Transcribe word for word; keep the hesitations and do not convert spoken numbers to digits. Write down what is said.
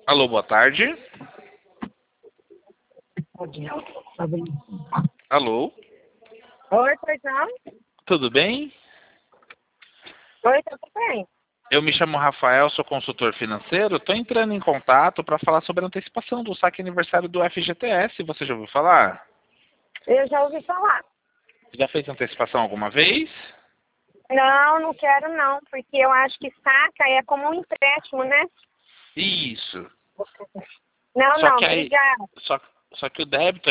Alô, boa tarde. Alô, Oi, pois não? tudo bem? Oi, tudo bem? Eu me chamo Rafael, sou consultor financeiro. Estou entrando em contato para falar sobre a antecipação do saque aniversário do F G T S. Você já ouviu falar? Eu já ouvi falar. Já fez antecipação alguma vez? Não, não quero não, porque eu acho que saca é como um empréstimo, né? Isso. Não, Só não, que aí, obrigada. só, só que o débito